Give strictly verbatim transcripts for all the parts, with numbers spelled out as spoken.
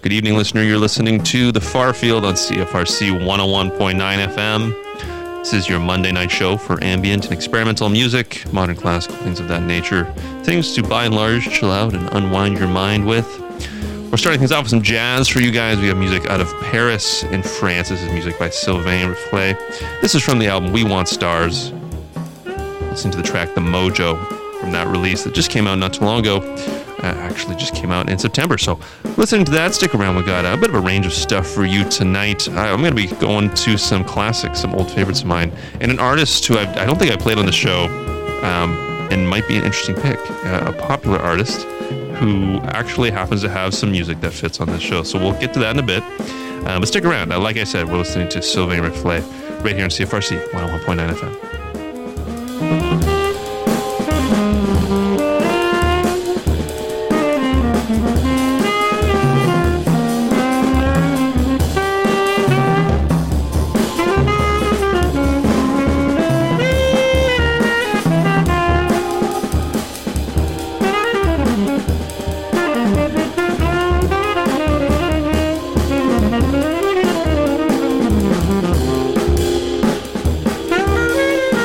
Good evening, listener. You're listening to The Far Field on C F R C one oh one point nine F M. This is your Monday night show for ambient and experimental music, modern classical, things of that nature. Things to, by and large, chill out and unwind your mind with. We're starting things off with some jazz for you guys. We have music out of Paris in France. This is music by Sylvain Riflet. This is from the album We Want Stars. Listen to the track The Mojo from that release that just came out not too long ago. Uh, actually just came out in September. So listening to that, stick around. We got a bit of a range of stuff for you tonight. Uh, I'm going to be going to some classics, some old favorites of mine, and an artist who I've, I don't think I played on the show um, and might be an interesting pick. Uh, a popular artist who actually happens to have some music that fits on this show. So we'll get to that in a bit. Uh, but stick around. Uh, like I said, we're listening to Sylvain Riflet right here on C F R C one oh one point nine F M. Thank you.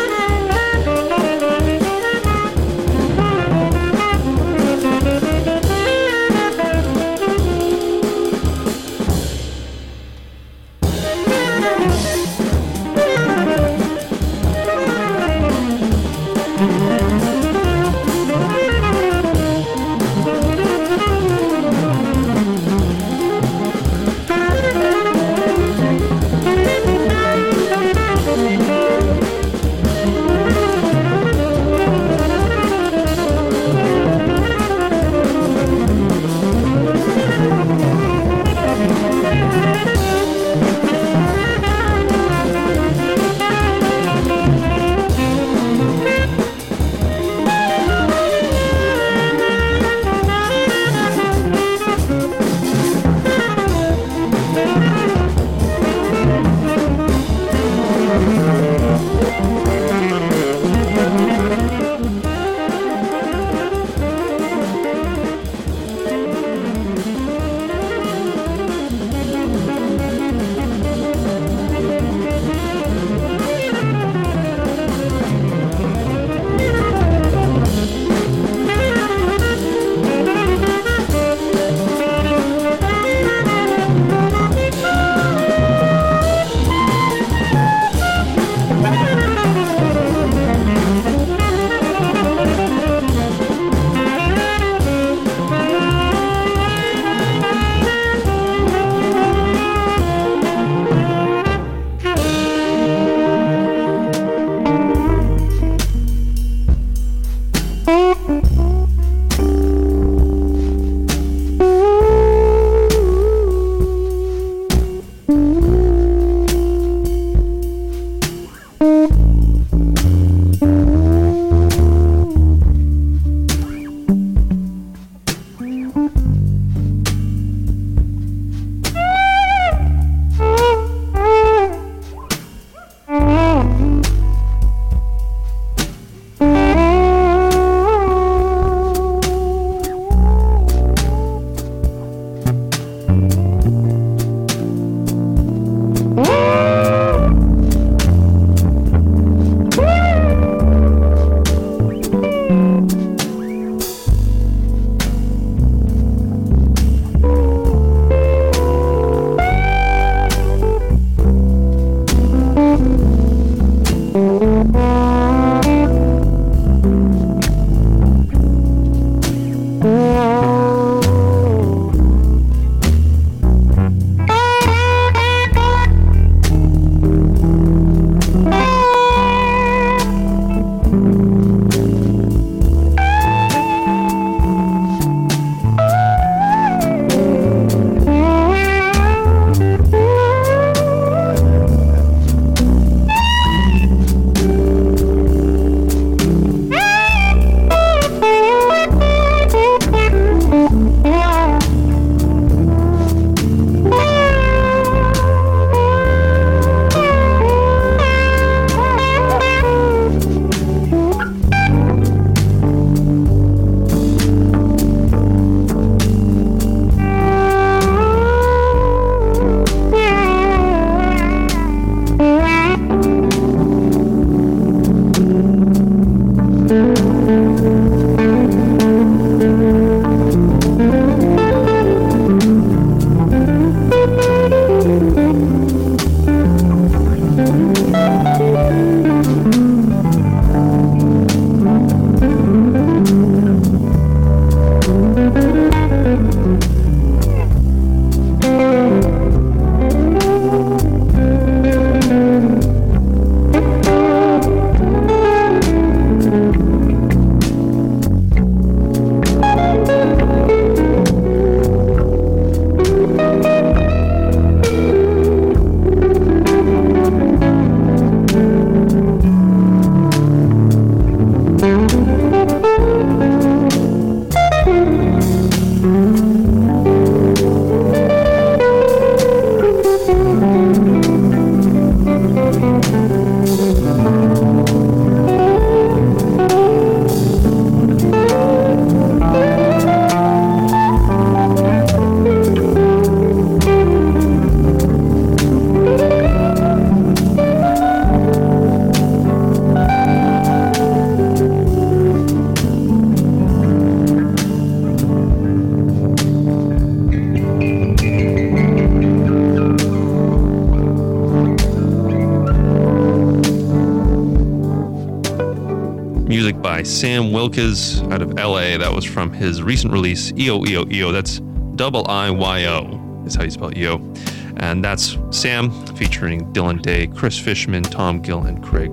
by Sam Wilkes out of L A. That was from his recent release, E O E O E O. That's double I Y O is how you spell E O. And that's Sam featuring Dylan Day, Chris Fishman, Tom Gill, and Craig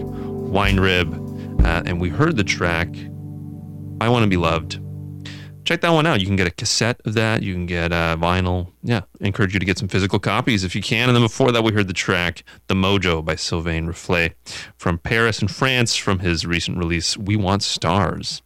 Weinrib. Uh, and we heard the track, I Want to Be Loved. Check that one out. You can get a cassette of that. You can get uh, vinyl. Yeah, I encourage you to get some physical copies if you can. And then before that, we heard the track, The Mojo by Sylvain Reflet from Paris and France from his recent release, We Want Stars.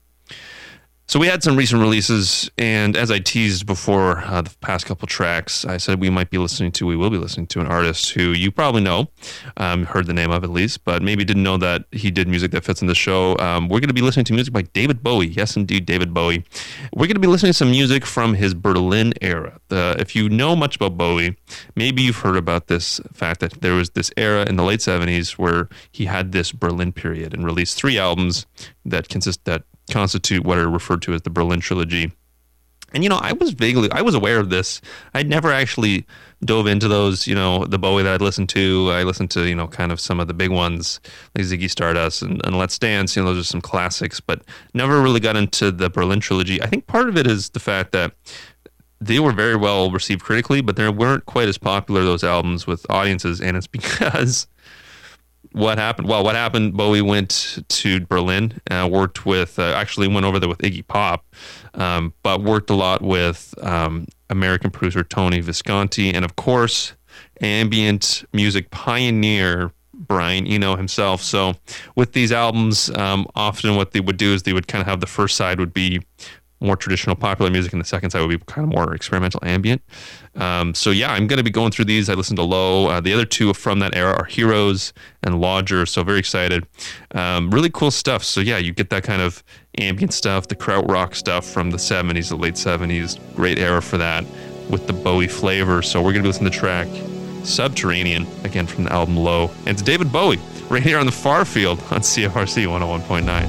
So we had some recent releases, and as I teased before uh, the past couple tracks, I said we might be listening to, we will be listening to an artist who you probably know, um, heard the name of at least, but maybe didn't know that he did music that fits in the show. Um, we're going to be listening to music by David Bowie. Yes, indeed, David Bowie. We're going to be listening to some music from his Berlin era. The, if you know much about Bowie, maybe you've heard about this fact that there was this era in the late seventies where he had this Berlin period and released three albums that consist that constitute what are referred to as the Berlin Trilogy. And, you know, I was vaguely, I was aware of this. I'd never actually dove into those, you know, the Bowie that I'd listened to. I listened to, you know, kind of some of the big ones like Ziggy Stardust and, and Let's Dance. You know, those are some classics, but never really got into the Berlin Trilogy. I think part of it is the fact that they were very well received critically, but they weren't quite as popular, those albums, with audiences. And it's because what happened? Well, what happened? Bowie went to Berlin, uh, worked with, uh, actually went over there with Iggy Pop, um, but worked a lot with um, American producer Tony Visconti, and of course, ambient music pioneer Brian Eno himself. So with these albums, um, often what they would do is they would kind of have the first side would be more traditional popular music, and the second side would be kind of more experimental ambient. Um, so yeah, I'm going to be going through these. I listened to Low. Uh, the other two from that era are Heroes and Lodger, so very excited. Um, really cool stuff. So yeah, you get that kind of ambient stuff, the krautrock stuff from the seventies, the late seventies. Great era for that with the Bowie flavor. So we're going to listen to the track Subterranean, again from the album Low. And it's David Bowie right here on the Far Field on C F R C one oh one point nine.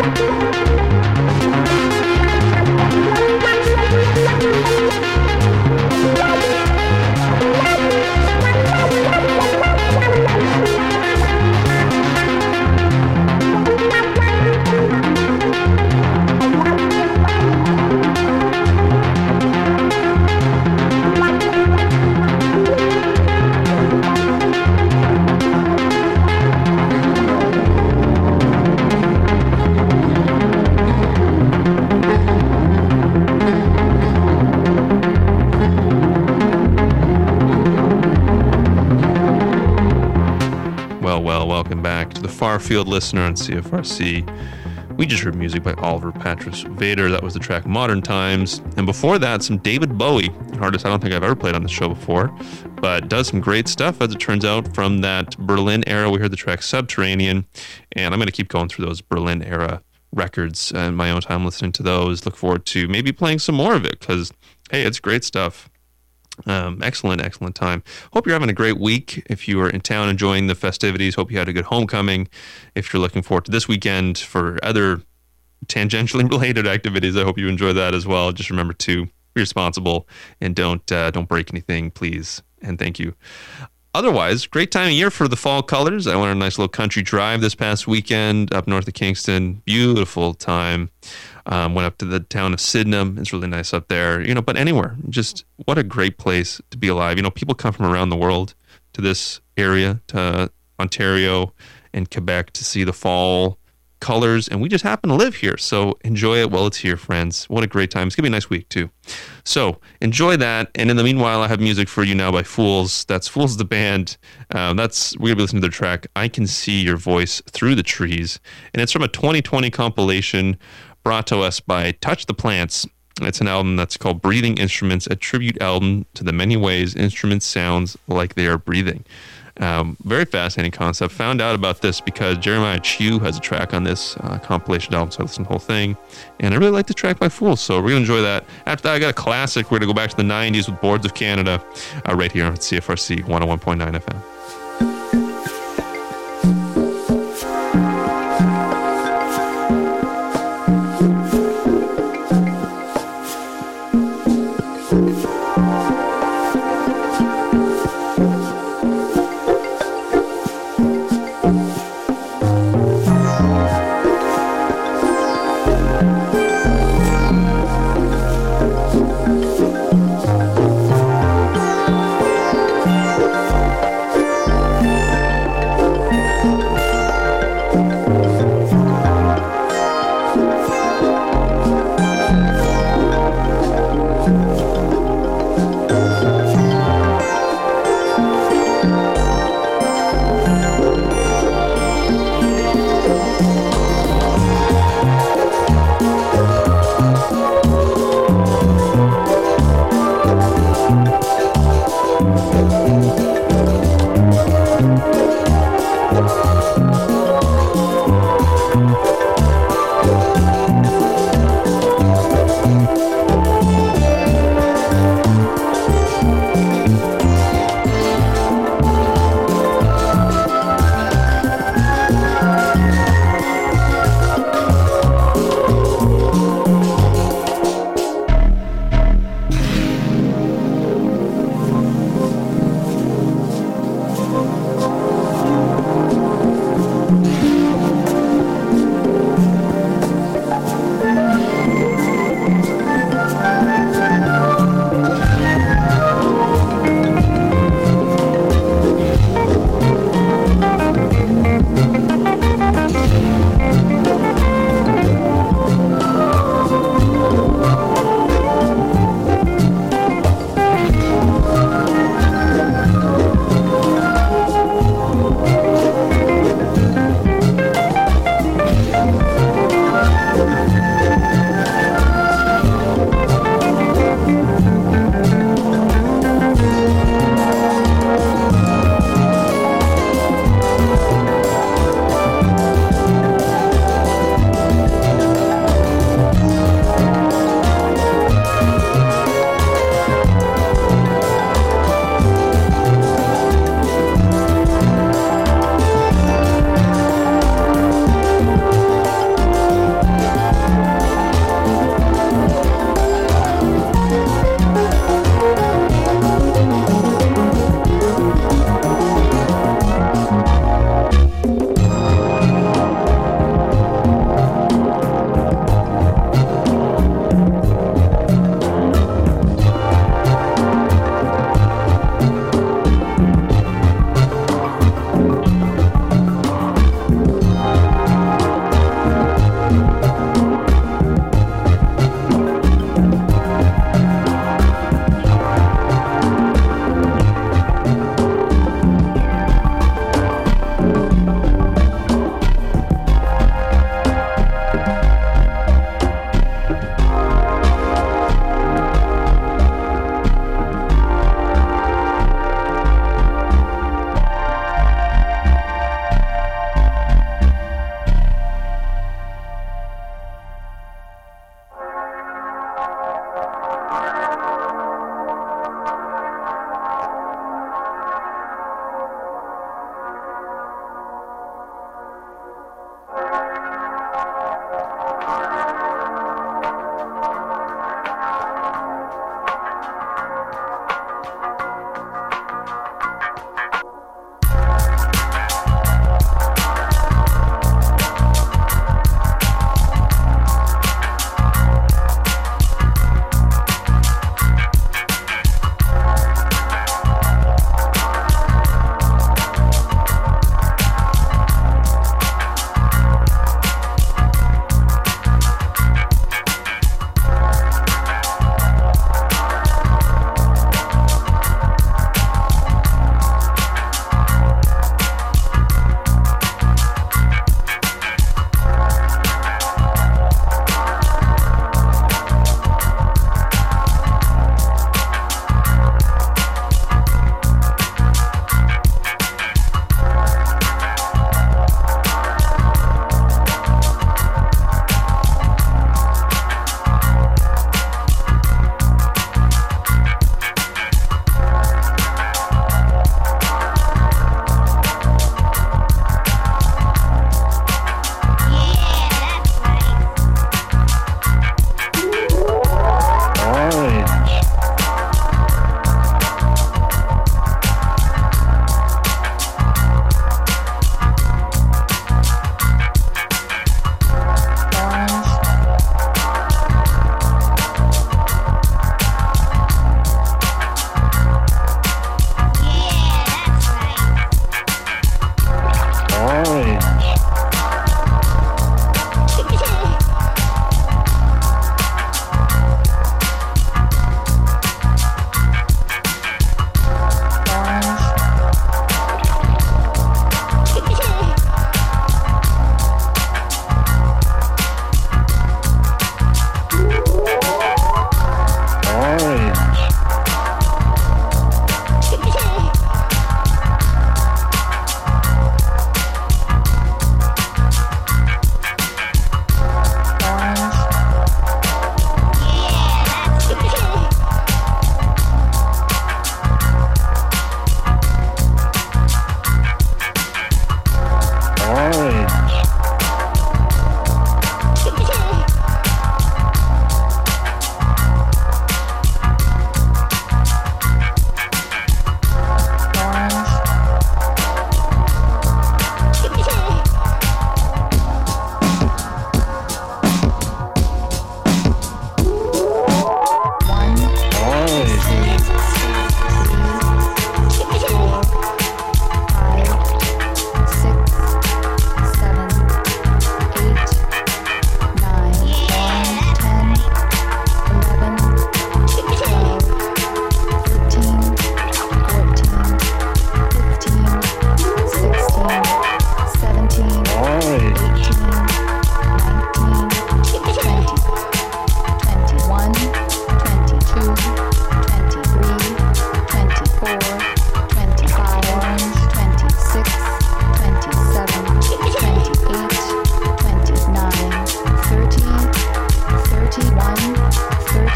Farfield listener on C F R C. We just heard music by Oliver Patras Vader. That was the track Modern Times. And before that, some David Bowie, an artist I don't think I've ever played on the show before, but does some great stuff, as it turns out, from that Berlin era. We heard the track Subterranean, and I'm going to keep going through those Berlin era records in my own time, listening to those. Look forward to maybe playing some more of it, because, hey, it's great stuff. Um, excellent, excellent time. Hope you're having a great week. If you are in town enjoying the festivities, hope you had a good homecoming. If you're looking forward to this weekend for other tangentially related activities, I hope you enjoy that as well. Just remember to be responsible and don't uh, don't break anything, please. And thank you. Otherwise, great time of year for the fall colors. I went on a nice little country drive this past weekend up north of Kingston. Beautiful time. Um, went up to the town of Sydenham. It's really nice up there. You know, but anywhere, just what a great place to be alive. You know, people come from around the world to this area, to Ontario and Quebec, to see the fall colors, and we just happen to live here. So enjoy it while it's here, friends. What a great time. It's going to be a nice week, too. So enjoy that. And in the meanwhile, I have music for you now by Fools. That's Fools the band. Um, that's We're going to be listening to their track, I Can See Your Voice Through the Trees. And it's from a twenty twenty compilation brought to us by Touch the Plants. It's an album that's called Breathing Instruments, a tribute album to the many ways instruments sounds like they are breathing. Um, very fascinating concept. Found out about this because Jeremiah Chew has a track on this uh, compilation album, so I listened to the whole thing. And I really like the track by Fools, so we're going to enjoy that. After that, I got a classic. We're going to go back to the nineties with Boards of Canada uh, right here on C F R C one oh one point nine F M.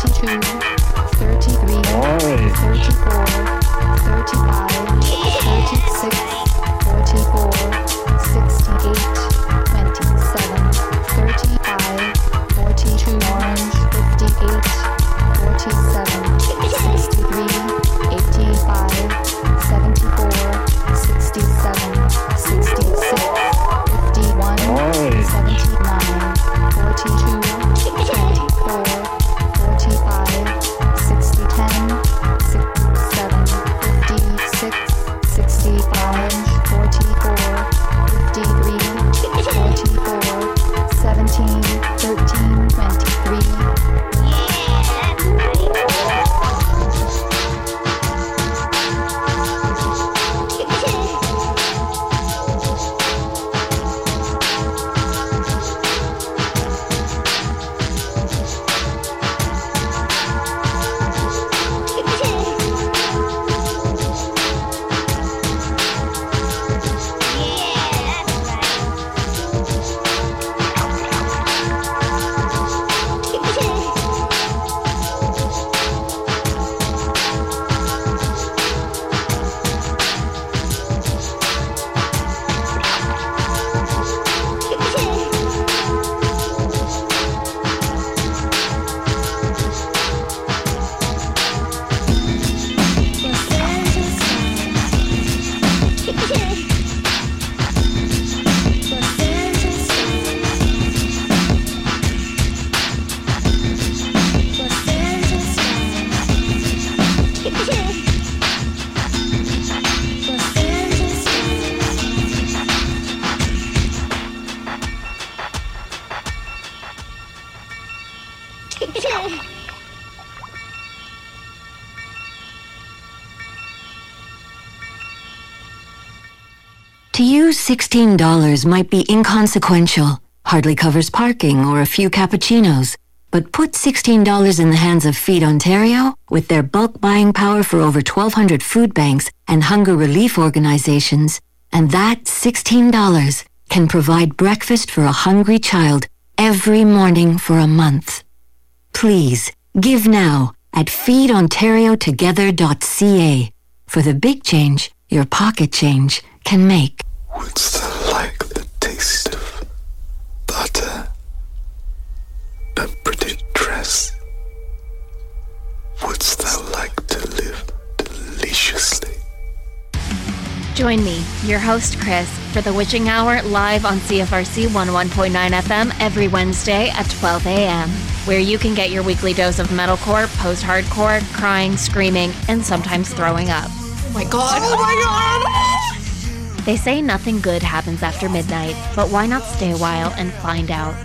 thirty-two, thirty-three, thirty-four, thirty-five, thirty-six, forty-four, sixty-eight, twenty-seven, thirty-five, forty-two, fifty-eight, forty-seven, sixty-three, eighty-five, seventy-four, sixty-seven, sixty-six, fifty-one, seventy-nine, forty-two, twenty-four, forty-five, sixty, ten, sixty-seven, fifty-six, sixty-five, forty-four, fifty-three, forty-four, seventeen, thirteen, twenty-three. To you, sixteen dollars might be inconsequential, hardly covers parking or a few cappuccinos. But put sixteen dollars in the hands of Feed Ontario, with their bulk buying power for over twelve hundred food banks and hunger relief organizations, and that sixteen dollars can provide breakfast for a hungry child every morning for a month. Please, give now at feed ontario together dot c a for the big change your pocket change can make. What's that like the taste of butter? A pretty dress? Wouldst thou like to live deliciously? Join me, your host Chris, for the Witching Hour live on C F R C one oh one point nine F M every Wednesday at twelve a.m., where you can get your weekly dose of metalcore, post-hardcore, crying, screaming, and sometimes throwing up. Oh my god, oh my god! They say nothing good happens after midnight, but why not stay a while and find out?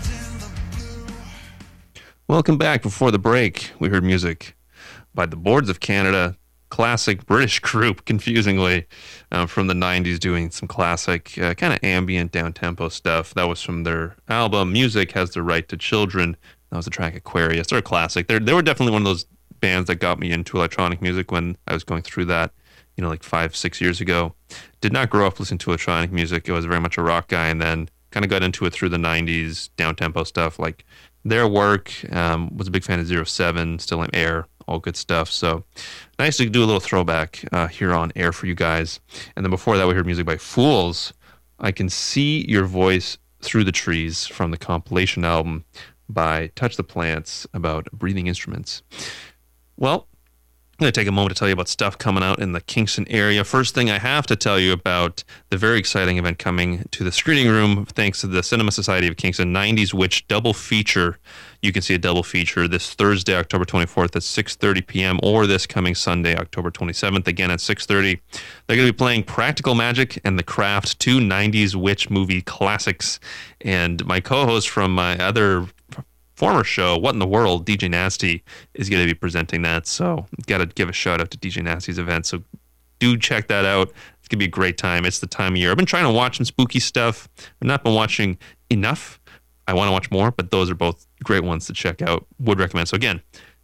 Welcome back. Before the break, we heard music by the Boards of Canada, classic British group, confusingly, um, from the nineties, doing some classic uh, kind of ambient down-tempo stuff. That was from their album, Music Has the Right to Children. That was the track Aquarius. They're a classic. They're, they were definitely one of those bands that got me into electronic music when I was going through that, you know, like five, six years ago. Did not grow up listening to electronic music. I was very much a rock guy, and then kind of got into it through the nineties, down-tempo stuff, like their work. Um, was a big fan of Zero Seven, Still am Air, all good stuff. So nice to do a little throwback uh, here on air for you guys. And then before that, we heard music by Fools. I Can See Your Voice Through the Trees from the compilation album by Touch the Plants about breathing instruments. Well, I'm going to take a moment to tell you about stuff coming out in the Kingston area. First thing I have to tell you about the very exciting event coming to the screening room thanks to the Cinema Society of Kingston, nineties Witch double feature. You can see a double feature this Thursday, October twenty-fourth at six thirty p.m. or this coming Sunday, October twenty-seventh, again at six thirty. They're going to be playing Practical Magic and The Craft, two nineties Witch movie classics. And my co-host from my other former show, What in the World, D J Nasty, is going to be presenting that. So got to give a shout out to D J Nasty's event. So do check that out. It's going to be a great time. It's the time of year. I've been trying to watch some spooky stuff. I've not been watching enough. I want to watch more, but those are both great ones to check out. Would recommend. So again,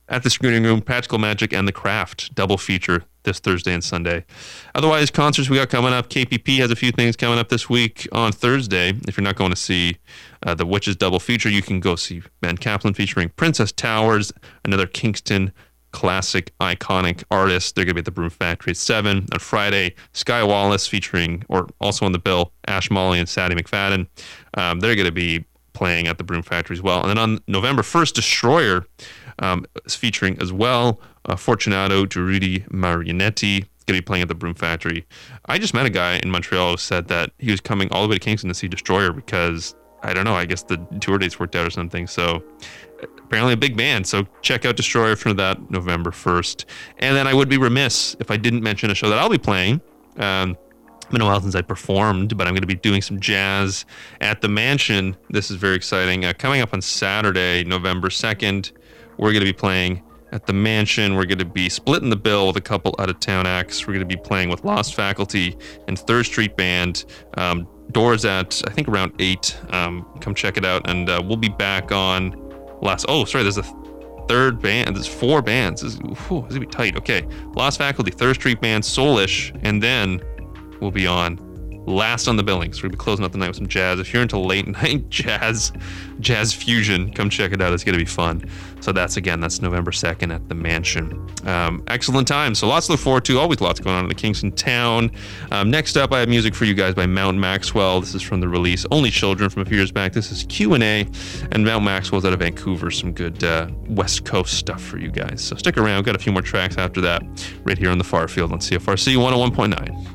at the Screening Room, Practical Magic and The Craft double feature this Thursday and Sunday. Otherwise, concerts we got coming up. K P P has a few things coming up this week on Thursday. If you're not going to see uh, the Witches double feature, you can go see Ben Kaplan featuring Princess Towers, another Kingston classic, iconic artist. They're going to be at the Broom Factory at seven. On Friday, Sky Wallace featuring, or also on the bill, Ash Molly and Sadie McFadden. Um, they're going to be playing at the Broom Factory as well. And then on November first, Destroyer um, is featuring as well. Uh, Fortunato Giurudi Marionetti is going to be playing at the Broom Factory. I just met a guy in Montreal who said that he was coming all the way to Kingston to see Destroyer because, I don't know, I guess the tour dates worked out or something. So apparently a big band. So check out Destroyer for that November first. And then I would be remiss if I didn't mention a show that I'll be playing. Um, It's been a while since I performed, but I'm going to be doing some jazz at the Mansion. This is very exciting. Uh, coming up on Saturday, November second, we're going to be playing at the Mansion. We're going to be splitting the bill with a couple out-of-town acts. We're going to be playing with Lost Faculty and Third Street Band. Um, doors at, I think, around eight. Um, come check it out. And uh, we'll be back on last... Oh, sorry, there's a third band. There's four bands. This is, whew, this is going to be tight. Okay. Lost Faculty, Third Street Band, Soulish, and then we'll be on last on the billing. So we'll be closing up the night with some jazz. If you're into late night jazz, jazz fusion, come check it out. It's going to be fun. So that's, again, that's November second at the Mansion. Um, excellent time. So lots to look forward to. Always lots going on in the Kingston town. Um, next up, I have music for you guys by Mount Maxwell. This is from the release Only Children from a few years back. This is Q and A, and Mount Maxwell's out of Vancouver. Some good uh, West Coast stuff for you guys. So stick around. We've got a few more tracks after that right here on the Far Field on C F R C one oh one point nine.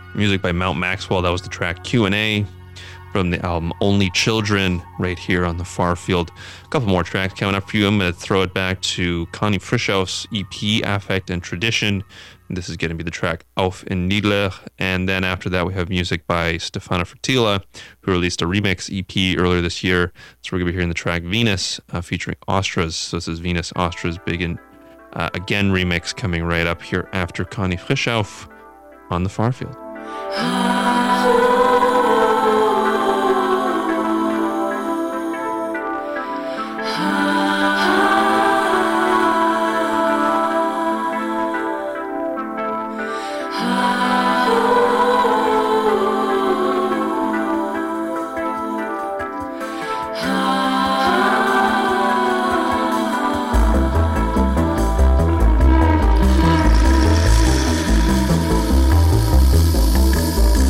Music by Mount Maxwell. That was the track Q and A from the album Only Children, right here on the Far Field. A couple more tracks coming up for you. I'm going to throw it back to Connie Frischhaus' E P, Affect and Tradition. And this is going to be the track Auf in Niedler. And then after that, we have music by Stefano Fertila, who released a remix E P earlier this year. So we're going to be hearing the track Venus, uh, featuring Ostras. So this is Venus Ostra's Big and uh, Again remix coming right up here after Connie Frischhaus on the Far Field. Ah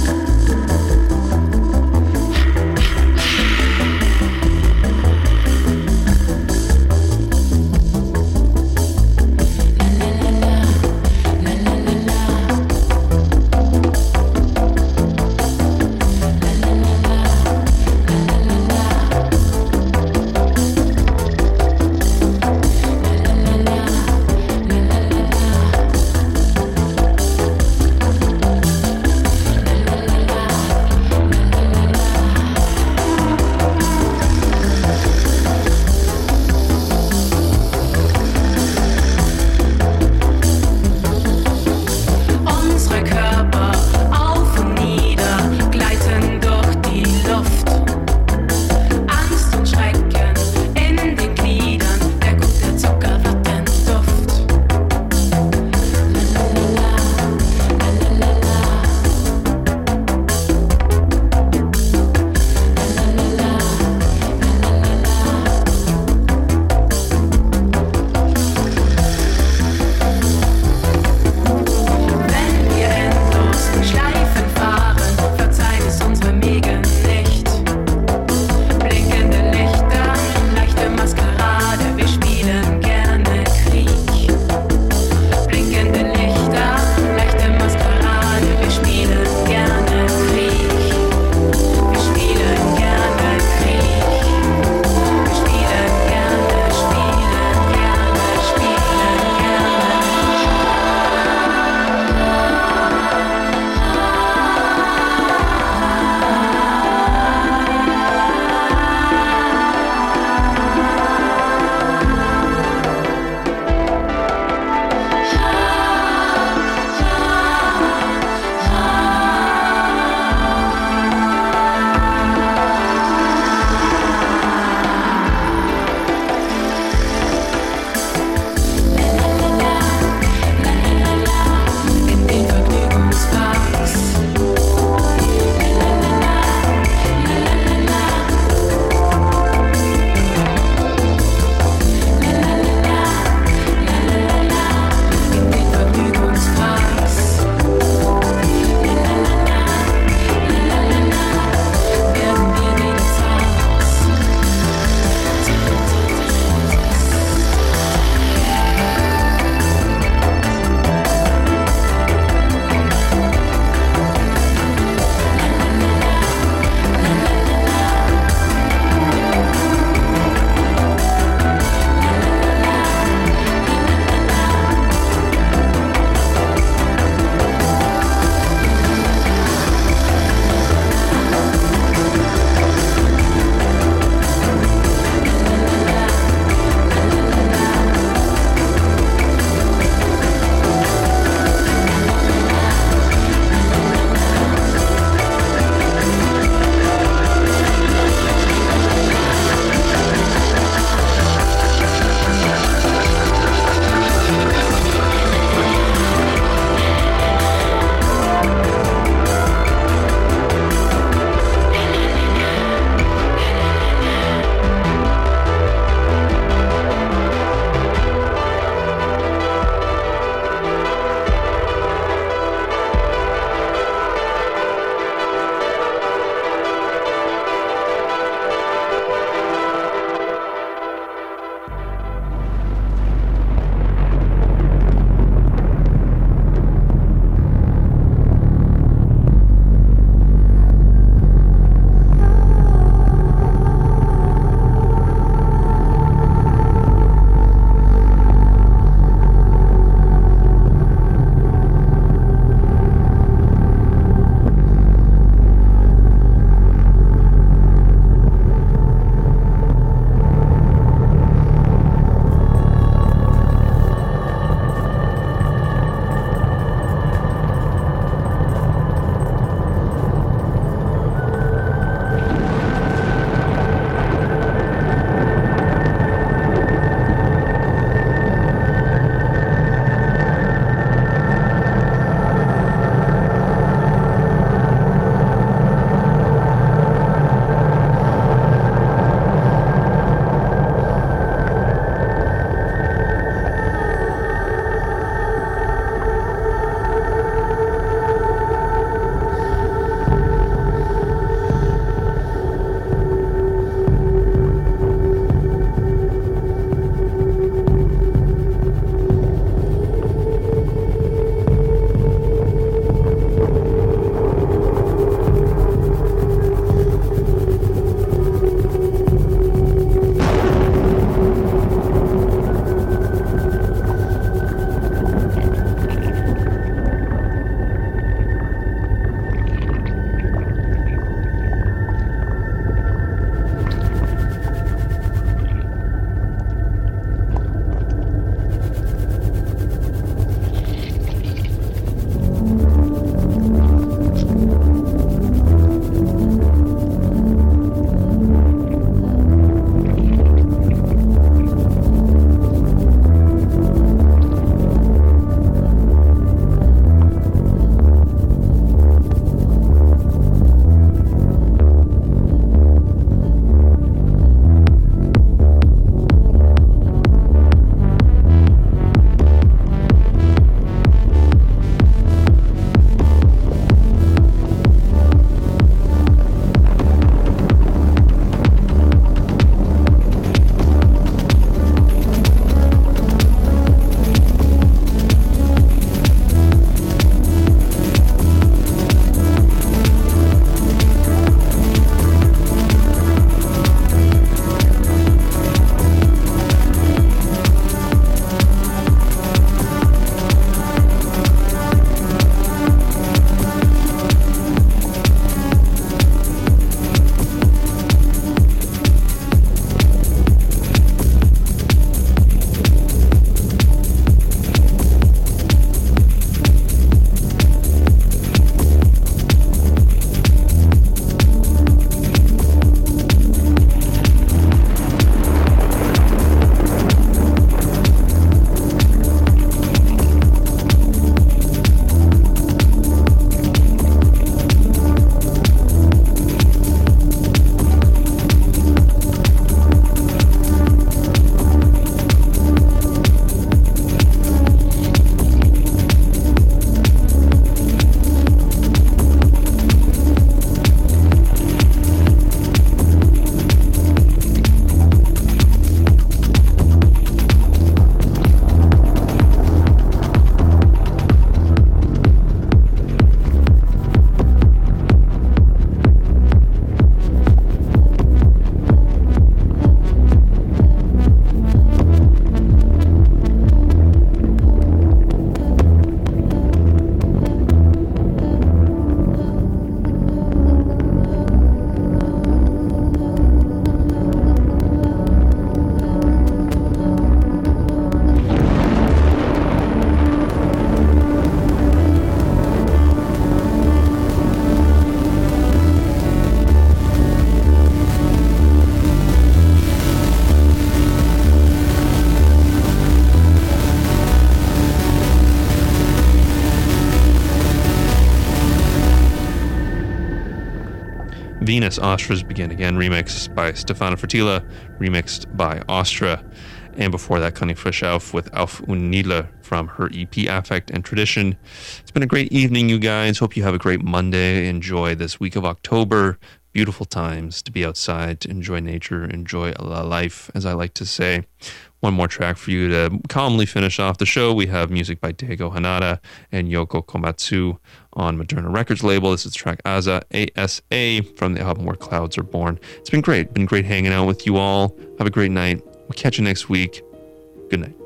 Venus, Austra's Begin Again remix by Stefano Fertila, remixed by Austra. And before that, Connie Frischauf with Auf und Nieder from her E P Affect and Tradition. It's been a great evening, you guys. Hope you have a great Monday. Enjoy this week of October. Beautiful times to be outside, to enjoy nature, enjoy life, as I like to say. One more track for you to calmly finish off the show. We have music by Daigo Hanada and Yoko Komatsu on Moderna Records label. This is track Asa, A S A, from the album Where Clouds Are Born. It's been great. Been great hanging out with you all. Have a great night. We'll catch you next week. Good night.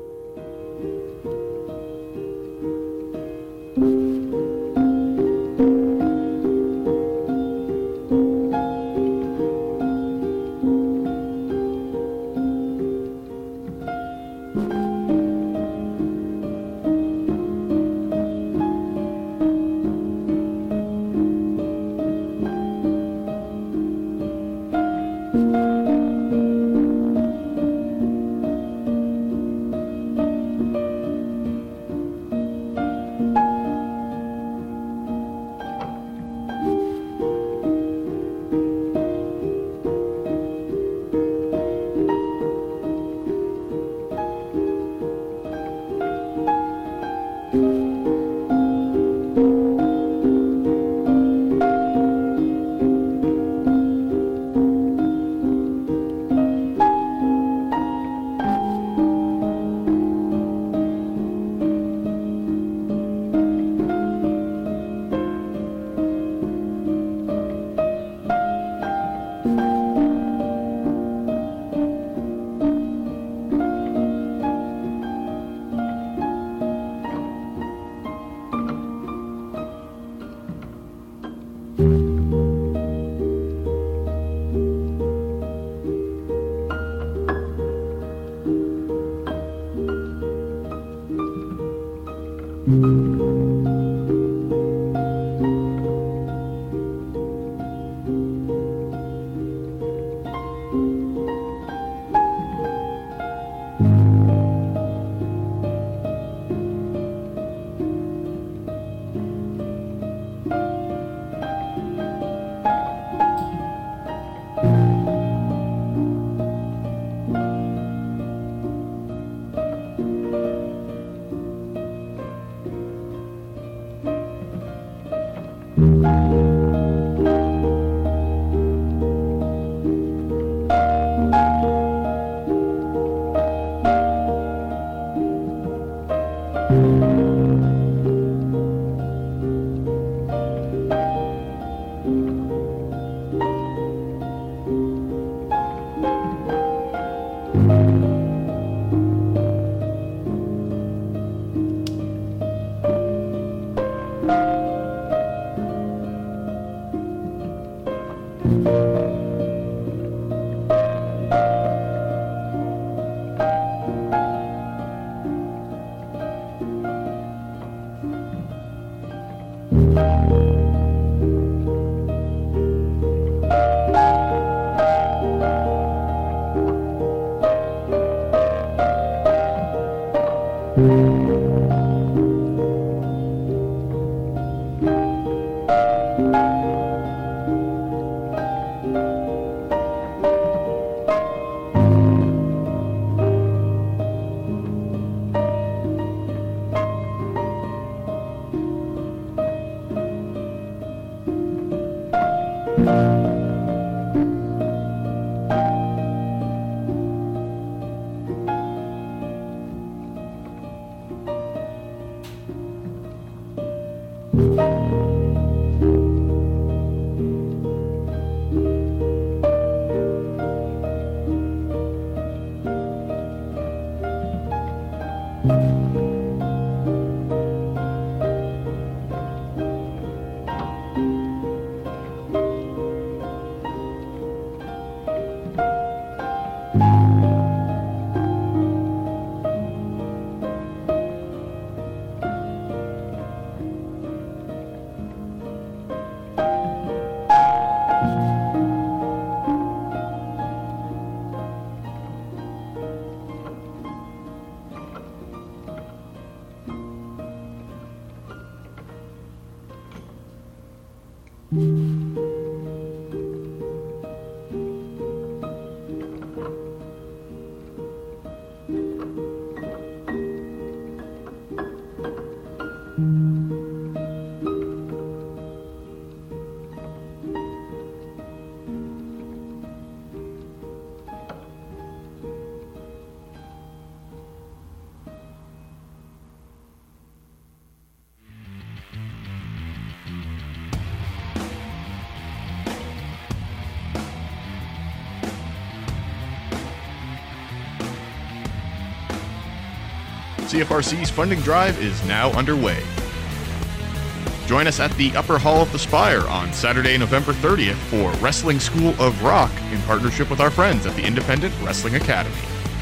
C F R C's funding drive is now underway. Join us at the Upper Hall of the Spire on Saturday, November thirtieth for Wrestling School of Rock in partnership with our friends at the Independent Wrestling Academy.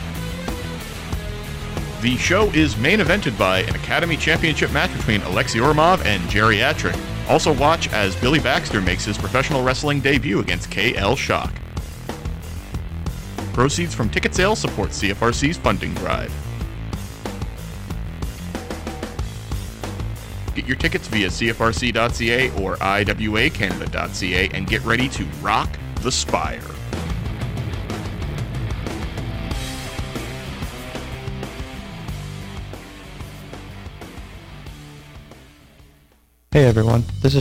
The show is main evented by an Academy Championship match between Alexei Ormov and Geriatric. Also watch as Billy Baxter makes his professional wrestling debut against K L Shock. Proceeds from ticket sales support C F R C's funding drive. Get your tickets via C F R C dot C A or I W A Canada dot C A and get ready to rock the Spire. Hey everyone, this is